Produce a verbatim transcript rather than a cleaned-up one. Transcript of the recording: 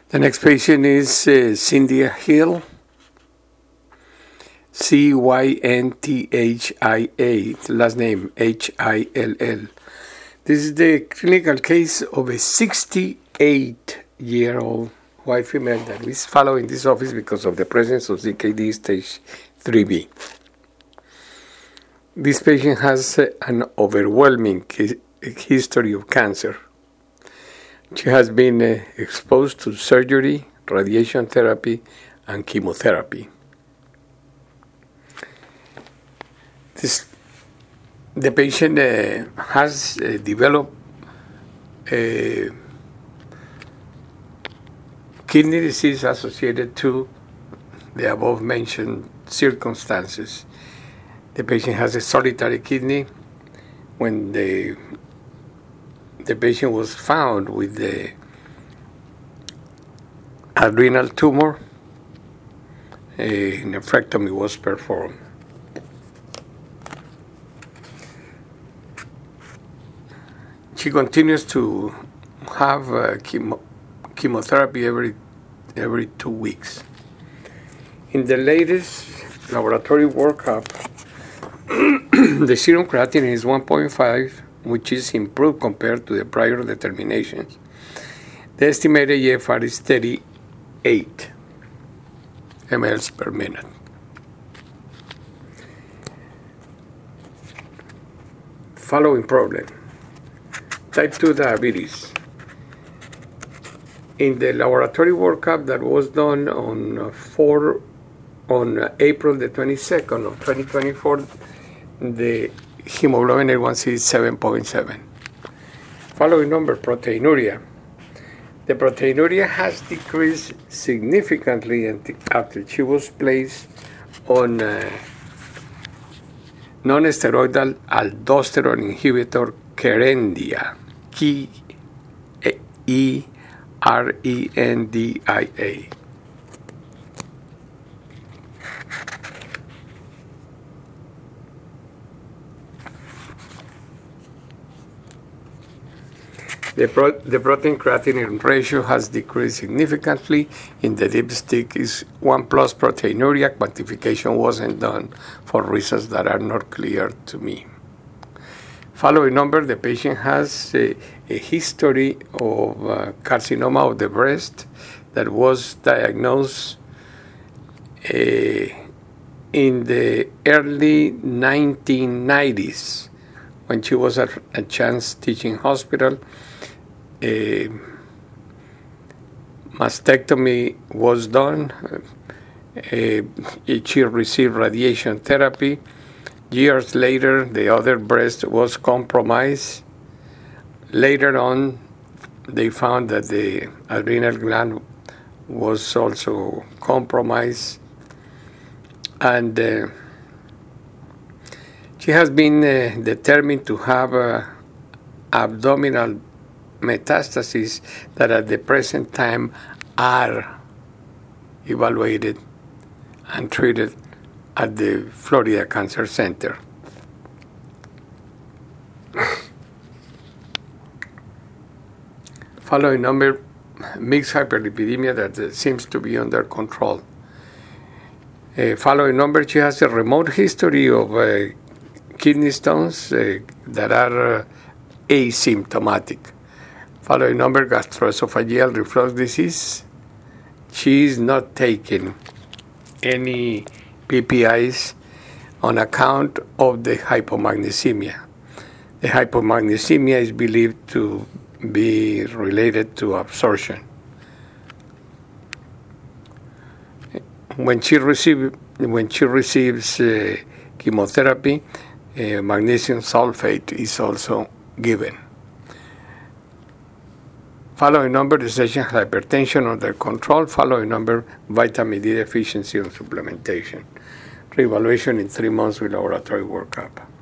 The next patient is uh, Cynthia Hill, C Y N T H I A, last name H I L L. This is the clinical case of a sixty-eight-year-old white female that is following this office because of the presence of C K D stage three B. This patient has uh, an overwhelming history of cancer. She has been uh, exposed to surgery, radiation therapy, and chemotherapy. This, the patient uh, has uh, developed uh, kidney disease associated to the above-mentioned circumstances. The patient has a solitary kidney. When the the patient was found with the adrenal tumor, a nephrectomy was performed. She continues to have uh, chemo, chemotherapy every every two weeks. In the latest laboratory workup, the serum creatinine is one point five, which is improved compared to the prior determinations. The estimated E F R is thirty-eight milliliters per minute. Following problem: type two diabetes. In the laboratory workup that was done on uh, four on April the twenty-second of twenty twenty-four, the hemoglobin A one C is seven point seven. Following number: proteinuria. The proteinuria has decreased significantly after she was placed on uh, non-steroidal aldosterone inhibitor Kerendia, K E R E N D I A. The, pro the protein creatinine ratio has decreased significantly. In the dipstick is one plus proteinuria. Quantification wasn't done for reasons that are not clear to me. Following number: the patient has a, a history of uh, carcinoma of the breast that was diagnosed uh, in the early nineteen nineties when she was at a Chance Teaching Hospital. A mastectomy was done. Uh, she received radiation therapy. Years later, the other breast was compromised. Later on, they found that the adrenal gland was also compromised. And uh, she has been uh, determined to have uh, abdominal metastases that at the present time are evaluated and treated at the Florida Cancer Center. Following number: mixed hyperlipidemia that seems to be under control. Uh, following number: she has a remote history of uh, kidney stones uh, that are uh, asymptomatic. Following number: gastroesophageal reflux disease. She is not taking any P P Is on account of the hypomagnesemia. The hypomagnesemia is believed to be related to absorption. When she receive, when she receives uh, chemotherapy, uh, magnesium sulfate is also given. Following number: essential hypertension under control. Following number: vitamin D deficiency on supplementation. Reevaluation in three months with laboratory workup.